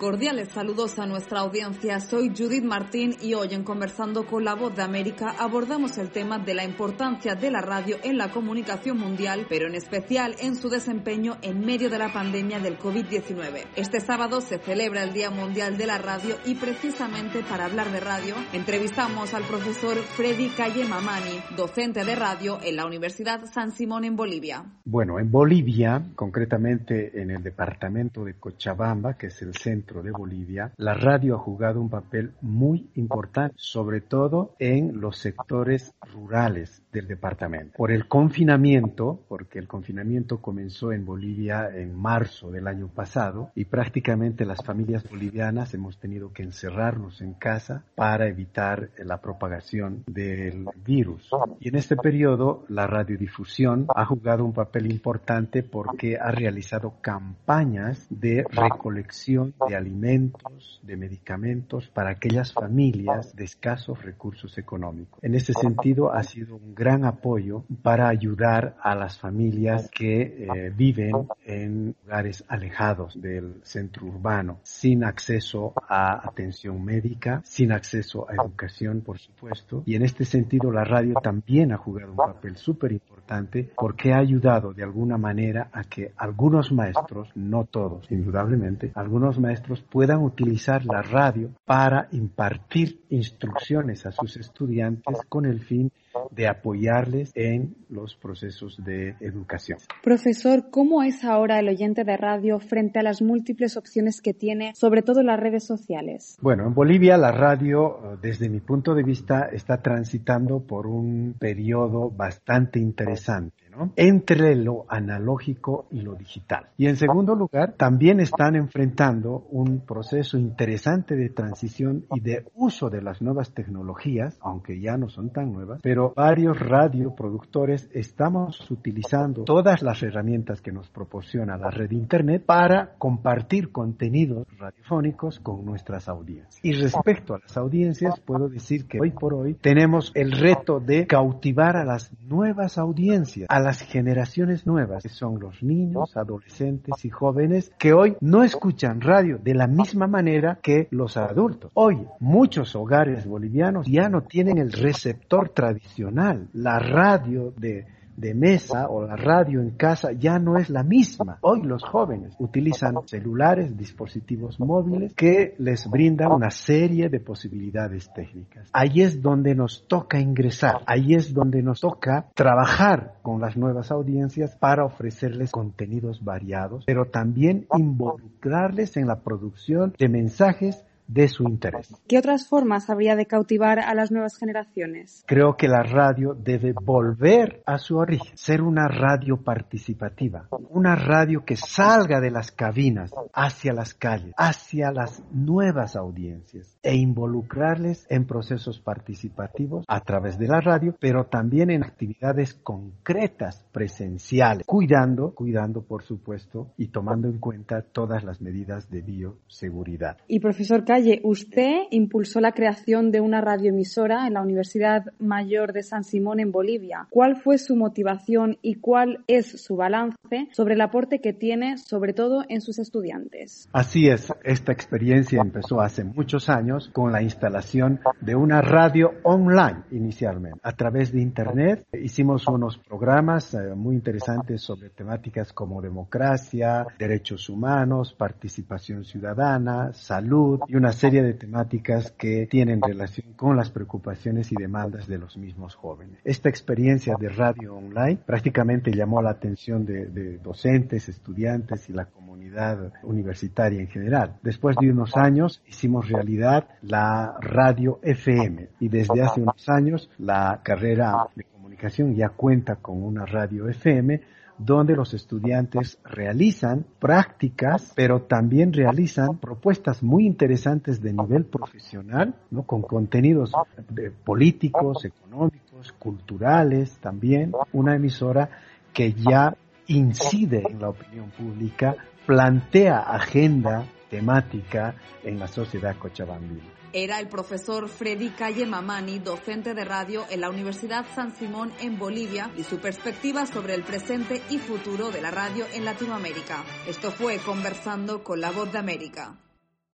Cordiales saludos a nuestra audiencia. Soy Judith Martín y hoy en Conversando con la Voz de América abordamos el tema de la importancia de la radio en la comunicación mundial, pero en especial en su desempeño en medio de la pandemia del COVID-19. Este sábado se celebra el Día Mundial de la Radio y precisamente para hablar de radio entrevistamos al profesor Freddy Calle Mamani, docente de radio en la Universidad San Simón en Bolivia. Bueno, en Bolivia, concretamente en el departamento de Cochabamba, que es el centro de Bolivia, la radio ha jugado un papel muy importante, sobre todo en los sectores rurales del departamento. Por el confinamiento, porque el confinamiento comenzó en Bolivia en marzo del año pasado y prácticamente las familias bolivianas hemos tenido que encerrarnos en casa para evitar la propagación del virus. Y en este periodo la radiodifusión ha jugado un papel importante porque ha realizado campañas de recolección de alimentos, de medicamentos para aquellas familias de escasos recursos económicos. En ese sentido ha sido un gran apoyo para ayudar a las familias que viven en lugares alejados del centro urbano, sin acceso a atención médica, sin acceso a educación, por supuesto. Y en este sentido la radio también ha jugado un papel súper importante porque ha ayudado de alguna manera a que algunos maestros, no todos, indudablemente, algunos maestros puedan utilizar la radio para impartir instrucciones a sus estudiantes con el fin de apoyarles en los procesos de educación. Profesor, ¿cómo es ahora el oyente de radio frente a las múltiples opciones que tiene, sobre todo en las redes sociales? Bueno, en Bolivia la radio, desde mi punto de vista, está transitando por un periodo bastante interesante, ¿no? Entre lo analógico y lo digital. Y en segundo lugar, también están enfrentando un proceso interesante de transición y de uso de las nuevas tecnologías, aunque ya no son tan nuevas, pero varios radioproductores estamos utilizando todas las herramientas que nos proporciona la red internet para compartir contenidos radiofónicos con nuestras audiencias. Y respecto a las audiencias, puedo decir que hoy por hoy tenemos el reto de cautivar a las nuevas audiencias, a las generaciones nuevas, que son los niños, adolescentes y jóvenes, que hoy no escuchan radio de la misma manera que los adultos. Hoy, muchos hogares bolivianos ya no tienen el receptor tradicional. La radio de mesa o la radio en casa ya no es la misma. Hoy los jóvenes utilizan celulares, dispositivos móviles que les brindan una serie de posibilidades técnicas. Ahí es donde nos toca ingresar, ahí es donde nos toca trabajar con las nuevas audiencias para ofrecerles contenidos variados, pero también involucrarles en la producción de mensajes de su interés. ¿Qué otras formas habría de cautivar a las nuevas generaciones? Creo que la radio debe volver a su origen, ser una radio participativa, una radio que salga de las cabinas hacia las calles, hacia las nuevas audiencias e involucrarles en procesos participativos a través de la radio, pero también en actividades concretas, presenciales, cuidando por supuesto y tomando en cuenta todas las medidas de bioseguridad. Y profesor Calle, usted impulsó la creación de una radioemisora en la Universidad Mayor de San Simón en Bolivia. ¿Cuál fue su motivación y cuál es su balance sobre el aporte que tiene, sobre todo en sus estudiantes? Así es, esta experiencia empezó hace muchos años con la instalación de una radio online inicialmente. A través de internet hicimos unos programas muy interesantes sobre temáticas como democracia, derechos humanos, participación ciudadana, salud y una serie de temáticas que tienen relación con las preocupaciones y demandas de los mismos jóvenes. Esta experiencia de radio online prácticamente llamó la atención de docentes, estudiantes y la comunidad universitaria en general. Después de unos años hicimos realidad la radio FM y desde hace unos años la carrera de comunicación ya cuenta con una radio FM donde los estudiantes realizan prácticas, pero también realizan propuestas muy interesantes de nivel profesional, ¿no? Con contenidos políticos, económicos, culturales también. Una emisora que ya incide en la opinión pública, plantea agenda temática en la sociedad cochabambina. Era el profesor Freddy Calle Mamani, docente de radio en la Universidad San Simón en Bolivia, y su perspectiva sobre el presente y futuro de la radio en Latinoamérica. Esto fue Conversando con la Voz de América.